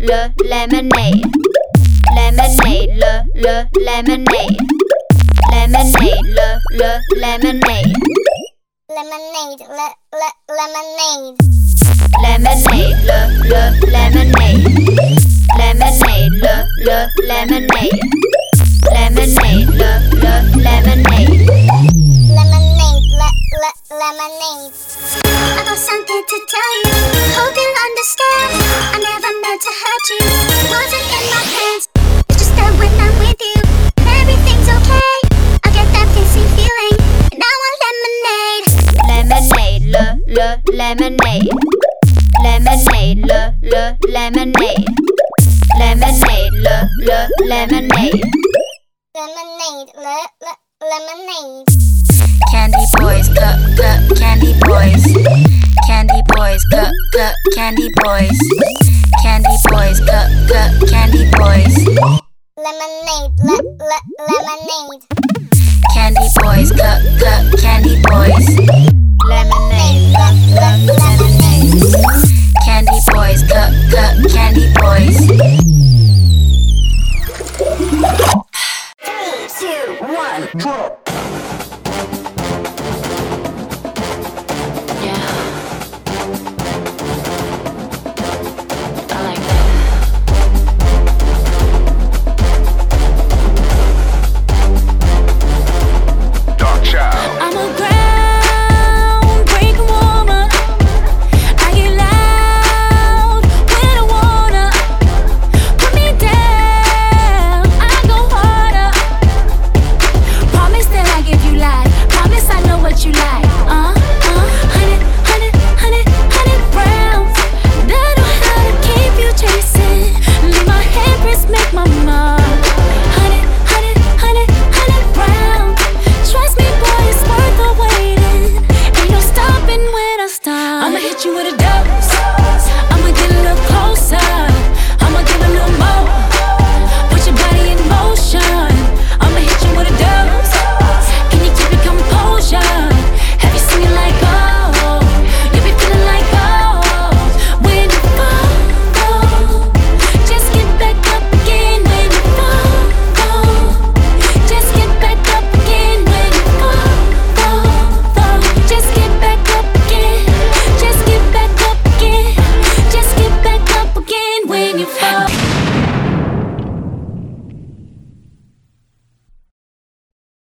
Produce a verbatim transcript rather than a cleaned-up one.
le lemonade. Lemonade, le le lemonade. Lemonade, le le lemonade. Lemonade, le le lemonade. Lemonade, le le lemonade. Lemonade, le le lemonade. Lemonade, le le lemonade. Lemonade, le le lemonade. I got something to tell you. Hope you'll understand. I never meant to hurt you. Wasn't in my hands. It's just that when I'm with you, everything's okay. I get that fizzy feeling, and I want lemonade. Lemonade, le le lemonade. Lemonade, le le lemonade. Lemonade, le le lemonade. Lemonade, le le lemonade. Candy boys, cup, cup, candy boys. Candy boys, cup, cup, candy boys. Candy boys, cup, cup, candy boys. Lemonade, le le lemonade. Candy boys, cup, cup, candy boys. Lemonade, le le lemonade. Candy boys, cup, cup, candy boys. Three, two, one, drop.